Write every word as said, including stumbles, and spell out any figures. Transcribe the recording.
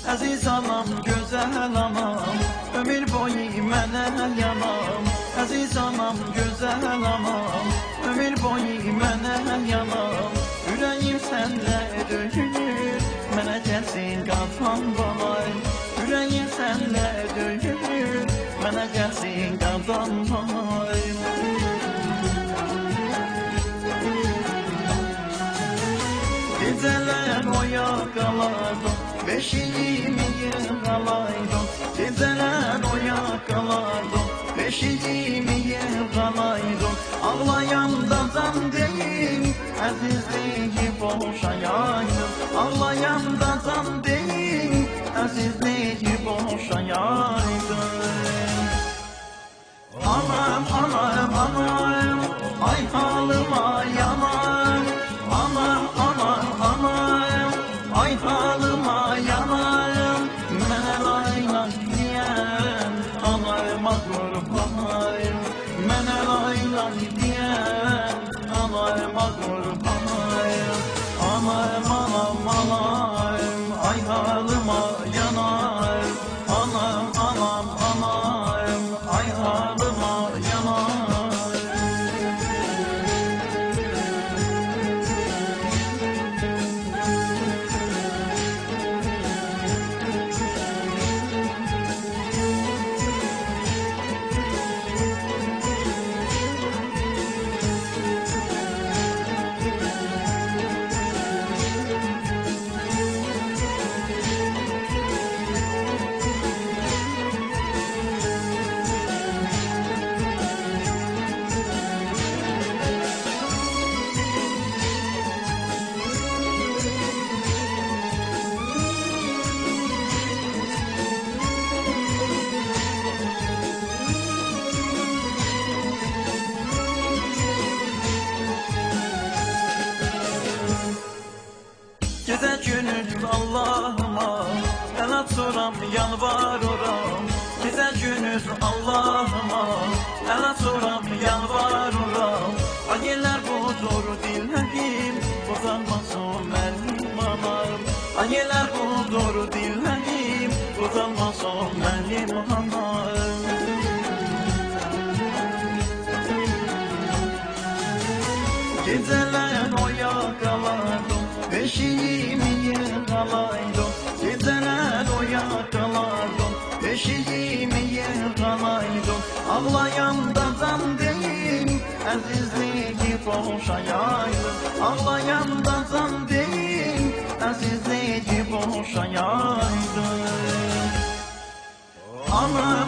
Aziz anam, güzel anam, ömür boyu mənə yanam. Aziz anam, güzel anam, ömür boyu mənə yanam. Ürəyim sənlə döyünür, mənə gəlsin qazan balay. Ürəyim sənlə döyünür, mənə gəlsin qazan balay. Gecələr oyaq qalardım, beşiyimi yığalaydım. Gecələr oyaq qalardım, beşiyimi yığalaydım. Ağlayanda can deyil, əzizliyi boşayaydım. Ağlayanda can deyil, əzizliyi boşayaydım. Anam, anam, anam, ay halıma yanam. Anam, anam, anam, ay halıma yanam. Mənə laylay deyən, anayıma qurbanayım. Mənə laylay deyən, anayıma qurbanayım. Anayım, anam, anayım, ay halıma yanayım. Anam, anam, anayım, ay halıma yanayım. Gecə günüz Allahıma, el açıram, yalvarıram. Gecə günüz Allahıma, el açıram, yalvarıram. Ayələr budur dillərim, bozulmasın mənim anam. Ayələr budur dillərim, bozulmasın mənim anam. Gecələr oyaq qalardım, beşiyimi yığalaydım. Gecələr oyaq qalardım, beşiyimi yığalaydım. Ağlayanda can deyil, əzizliyi boşayaydım. Ağlayanda can deyil, əzizliyi boşayaydım. Ana